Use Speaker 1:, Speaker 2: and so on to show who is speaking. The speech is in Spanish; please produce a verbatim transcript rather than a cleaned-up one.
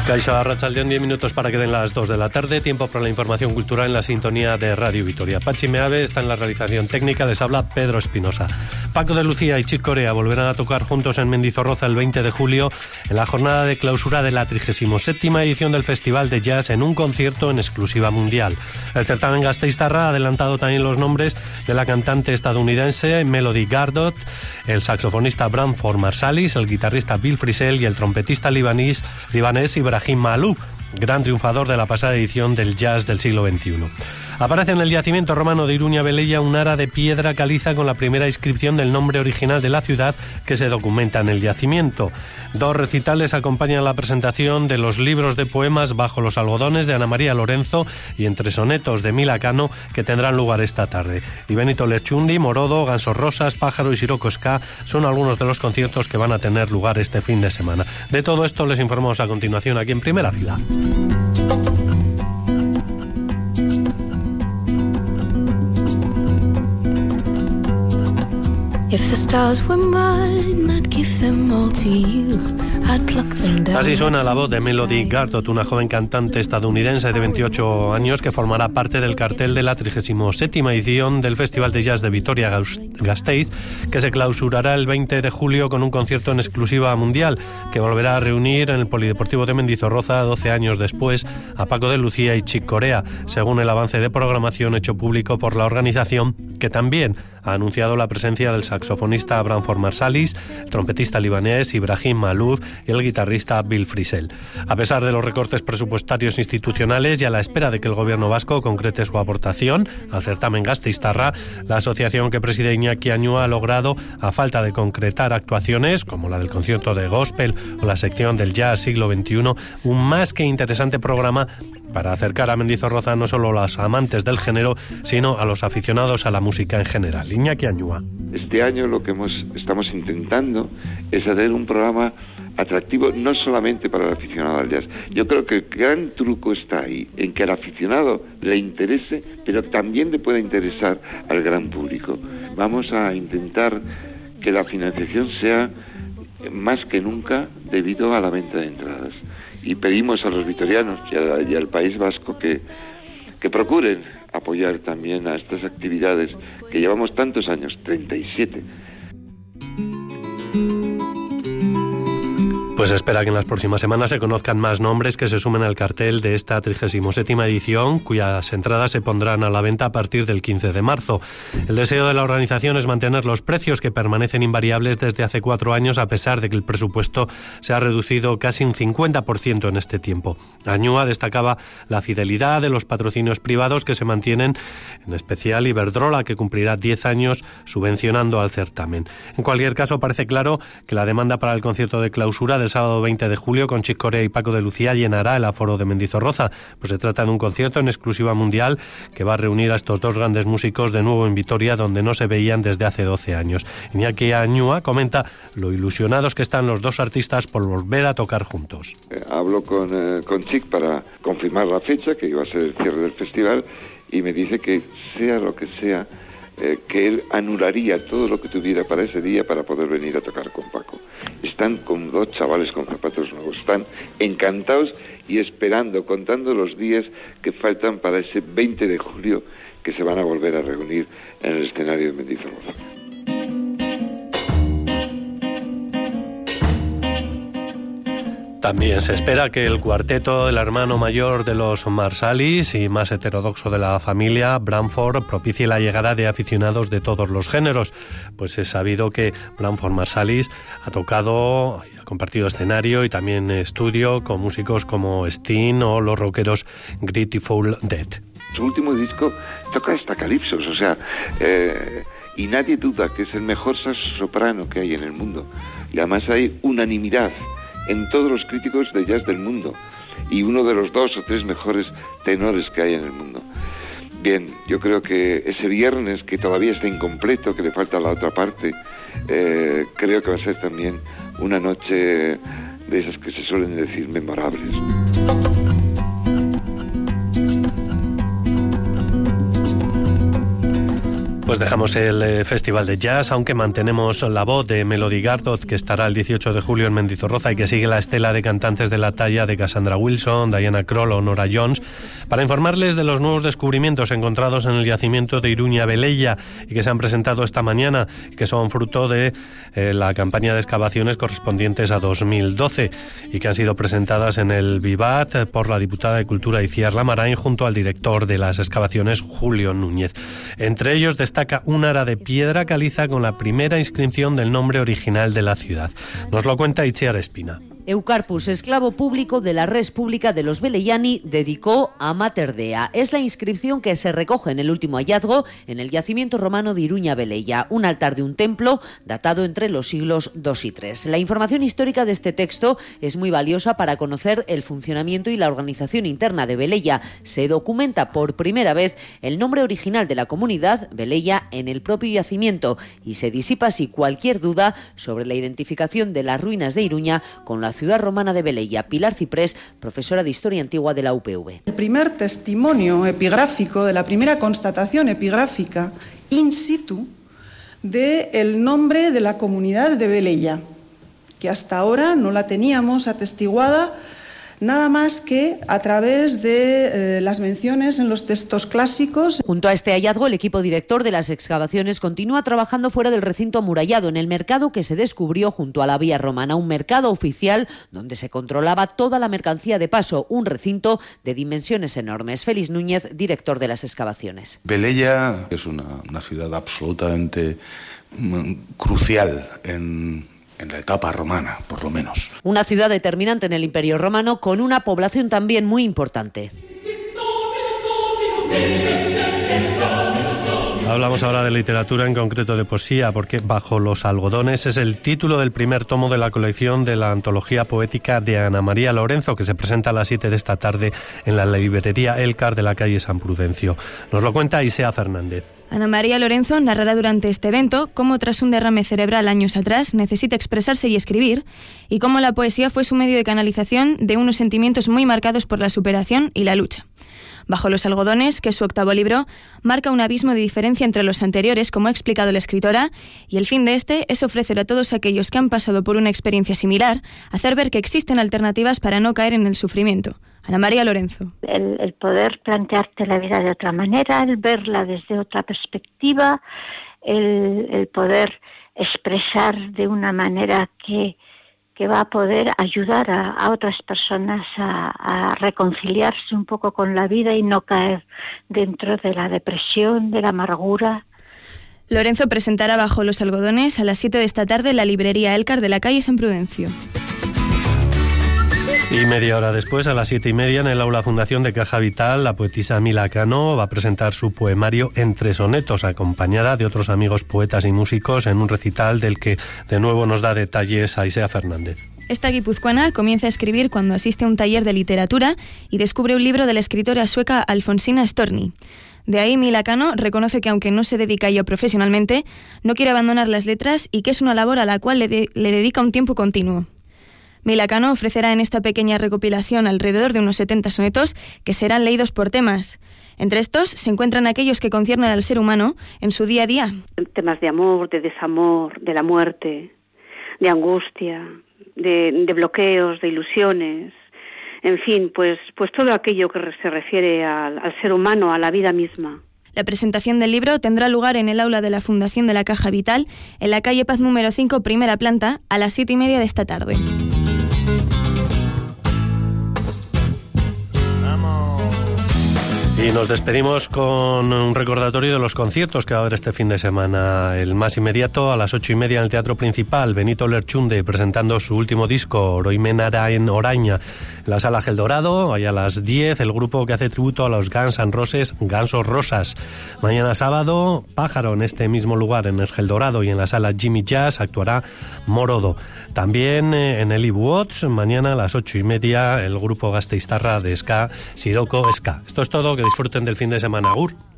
Speaker 1: Kaixo, arratsaldeon, diez minutos para que den las dos de la tarde. Tiempo para la información cultural en la sintonía de Radio Vitoria. Pachi Meave está en la realización técnica, les habla Pedro Espinosa. Paco de Lucía y Chick Corea volverán a tocar juntos en Mendizorroza el veinte de julio en la jornada de clausura de la trigésima séptima edición del Festival de Jazz en un concierto en exclusiva mundial. El certamen gasteiztarra ha adelantado también los nombres de la cantante estadounidense Melody Gardot, el saxofonista Branford Marsalis, el guitarrista Bill Frisell y el trompetista libanés, libanés Ibrahim Malouf, gran triunfador de la pasada edición del jazz del siglo veintiuno. Aparece en el yacimiento romano de Iruña Velella un ara de piedra caliza con la primera inscripción del nombre original de la ciudad que se documenta en el yacimiento. Dos recitales acompañan la presentación de los libros de poemas Bajo los algodones de Ana María Lorenzo y Entre sonetos de Mila Cano, que tendrán lugar esta tarde. Y Benito Lerchundi, Morodo, Gansos Rosas, Pájaro y Sirocco Ska son algunos de los conciertos que van a tener lugar este fin de semana. De todo esto les informamos a continuación aquí en Primera Fila. Así suena la voz de Melody Gardot, una joven cantante estadounidense de veintiocho años que formará parte del cartel de la trigésima séptima edición del Festival de Jazz de Vitoria-Gasteiz, que se clausurará el veinte de julio con un concierto en exclusiva mundial que volverá a reunir en el Polideportivo de Mendizorroza doce años después a Paco de Lucía y Chick Corea, según el avance de programación hecho público por la organización, que también ha anunciado la presencia del saxofonista Branford Marsalis, el trompetista libanés Ibrahim Malouf y el guitarrista Bill Frisell. A pesar de los recortes presupuestarios institucionales y a la espera de que el gobierno vasco concrete su aportación al certamen gasteiztarra, la asociación que preside Iñaki Añúa ha logrado, a falta de concretar actuaciones como la del concierto de gospel o la sección del jazz siglo veintiuno, un más que interesante programa para acercar a Mendizorroza no solo a los amantes del género, sino a los aficionados a la música en general. Iñaki Añúa.
Speaker 2: Este año lo que hemos, estamos intentando es hacer un programa atractivo no solamente para el aficionado al jazz. Yo creo que el gran truco está ahí, en que al aficionado le interese, pero también le pueda interesar al gran público. Vamos a intentar que la financiación sea más que nunca debido a la venta de entradas. Y pedimos a los vitorianos y, a, y al País Vasco que, que procuren apoyar también a estas actividades que llevamos tantos años, treinta y siete.
Speaker 1: Pues espera que en las próximas semanas se conozcan más nombres que se sumen al cartel de esta trigésima séptima edición, cuyas entradas se pondrán a la venta a partir del quince de marzo. El deseo de la organización es mantener los precios, que permanecen invariables desde hace cuatro años, a pesar de que el presupuesto se ha reducido casi un cincuenta por ciento en este tiempo. Añúa destacaba la fidelidad de los patrocinios privados que se mantienen, en especial Iberdrola, que cumplirá diez años subvencionando al certamen. En cualquier caso, parece claro que la demanda para el concierto de clausura el sábado veinte de julio con Chick Corea y Paco de Lucía llenará el aforo de Mendizorroza, pues se trata de un concierto en exclusiva mundial que va a reunir a estos dos grandes músicos de nuevo en Vitoria, donde no se veían desde hace doce años. Iñaki Añúa comenta lo ilusionados que están los dos artistas por volver a tocar juntos.
Speaker 2: Eh, hablo con, eh, con Chick para confirmar la fecha, que iba a ser el cierre del festival, y me dice que sea lo que sea, Eh, que él anularía todo lo que tuviera para ese día para poder venir a tocar con Paco. Están con dos chavales con zapatos nuevos, están encantados y esperando, contando los días que faltan para ese veinte de julio que se van a volver a reunir en el escenario de Mendizorroza.
Speaker 1: También se espera que el cuarteto del hermano mayor de los Marsalis y más heterodoxo de la familia, Branford, propicie la llegada de aficionados de todos los géneros. Pues es sabido que Branford Marsalis ha tocado, ha compartido escenario y también estudio con músicos como Sting o los rockeros Grateful Dead.
Speaker 2: Su último disco toca hasta calipsos, o sea, eh, y nadie duda que es el mejor soprano que hay en el mundo. Y además hay unanimidad en todos los críticos de jazz del mundo, y uno de los dos o tres mejores tenores que hay en el mundo. Bien, yo creo que ese viernes, que todavía está incompleto, que le falta la otra parte, eh, creo que va a ser también una noche de esas que se suelen decir memorables.
Speaker 1: Pues dejamos el eh, Festival de Jazz, aunque mantenemos la voz de Melody Gardot, que estará el dieciocho de julio en Mendizorroza y que sigue la estela de cantantes de la talla de Cassandra Wilson, Diana Krall o Nora Jones, para informarles de los nuevos descubrimientos encontrados en el yacimiento de Iruña Velella y que se han presentado esta mañana, que son fruto de eh, la campaña de excavaciones correspondientes a dos mil doce y que han sido presentadas en el Vivat por la diputada de Cultura Itziar Lamarain junto al director de las excavaciones, Julio Núñez. Entre ellos destaca un ara de piedra caliza con la primera inscripción del nombre original de la ciudad. Nos lo cuenta Itziar Espina.
Speaker 3: Eucarpus, esclavo público de la Res Pública de los Velellani, dedicó a Mater Dea. Es la inscripción que se recoge en el último hallazgo en el yacimiento romano de Iruña Velella, un altar de un templo datado entre los siglos dos y tres. La información histórica de este texto es muy valiosa para conocer el funcionamiento y la organización interna de Velella. Se documenta por primera vez el nombre original de la comunidad, Velella, en el propio yacimiento y se disipa así cualquier duda sobre la identificación de las ruinas de Iruña con la ciudad romana de Velella. Pilar Ciprés, profesora de Historia Antigua de la U P V.
Speaker 4: El primer testimonio epigráfico, de la primera constatación epigráfica in situ del nombre de la comunidad de Velella, que hasta ahora no la teníamos atestiguada nada más que a través de eh, las menciones en los textos clásicos.
Speaker 3: Junto a este hallazgo, el equipo director de las excavaciones continúa trabajando fuera del recinto amurallado, en el mercado que se descubrió junto a la vía romana, un mercado oficial donde se controlaba toda la mercancía de paso, un recinto de dimensiones enormes. Félix Núñez, director de las excavaciones.
Speaker 5: Velella es una, una ciudad absolutamente mm, crucial en... en la etapa romana, por lo menos.
Speaker 3: Una ciudad determinante en el Imperio Romano con una población también muy importante.
Speaker 1: Hablamos ahora de literatura, en concreto de poesía, porque Bajo los algodones es el título del primer tomo de la colección de la antología poética de Ana María Lorenzo, que se presenta a las siete de esta tarde en la librería Elcar de la calle San Prudencio. Nos lo cuenta Isea Fernández.
Speaker 6: Ana María Lorenzo narrará durante este evento cómo tras un derrame cerebral años atrás necesita expresarse y escribir, y cómo la poesía fue su medio de canalización de unos sentimientos muy marcados por la superación y la lucha. Bajo los algodones, que es su octavo libro, marca un abismo de diferencia entre los anteriores, como ha explicado la escritora, y el fin de este es ofrecer a todos aquellos que han pasado por una experiencia similar, hacer ver que existen alternativas para no caer en el sufrimiento. Ana María Lorenzo.
Speaker 7: El, el poder plantearte la vida de otra manera, el verla desde otra perspectiva, el, el poder expresar de una manera que, que va a poder ayudar a, a otras personas a, a reconciliarse un poco con la vida y no caer dentro de la depresión, de la amargura.
Speaker 6: Lorenzo presentará Bajo los algodones a las siete de esta tarde en la librería Elcar de la calle San Prudencio.
Speaker 1: Y media hora después, a las siete y media, en el aula Fundación de Caja Vital, la poetisa Mila Cano va a presentar su poemario Entre sonetos, acompañada de otros amigos poetas y músicos en un recital del que de nuevo nos da detalles a Isea Fernández.
Speaker 6: Esta guipuzcoana comienza a escribir cuando asiste a un taller de literatura y descubre un libro de la escritora sueca Alfonsina Storni. De ahí Mila Cano reconoce que aunque no se dedica a ello profesionalmente, no quiere abandonar las letras y que es una labor a la cual le, de- le dedica un tiempo continuo. Mila Cano ofrecerá en esta pequeña recopilación alrededor de unos setenta sonetos que serán leídos por temas. Entre estos se encuentran aquellos que conciernen al ser humano en su día a día.
Speaker 8: Temas de amor, de desamor, de la muerte, de angustia, de, de bloqueos, de ilusiones, en fin, pues, pues todo aquello que se refiere al, al ser humano, a la vida misma.
Speaker 6: La presentación del libro tendrá lugar en el aula de la Fundación de la Caja Vital, en la calle Paz número cinco, primera planta, a las siete y media de esta tarde.
Speaker 1: Y nos despedimos con un recordatorio de los conciertos que va a haber este fin de semana. El más inmediato, a las ocho y media en el Teatro Principal, Benito Lerchunde presentando su último disco, Oroimenara en Oraña. En la Sala Gel Dorado, ahí a las diez, el grupo que hace tributo a los Guns N' Roses, Gansos Rosas. Mañana sábado, Pájaro, en este mismo lugar, en el Gel Dorado, y en la Sala Jimmy Jazz actuará Morodo. También eh, en el Ibuots, mañana a las ocho y media, el grupo gasteiztarra de ska, Siroko Ska. Esto es todo, que disfruten del fin de semana. Agur.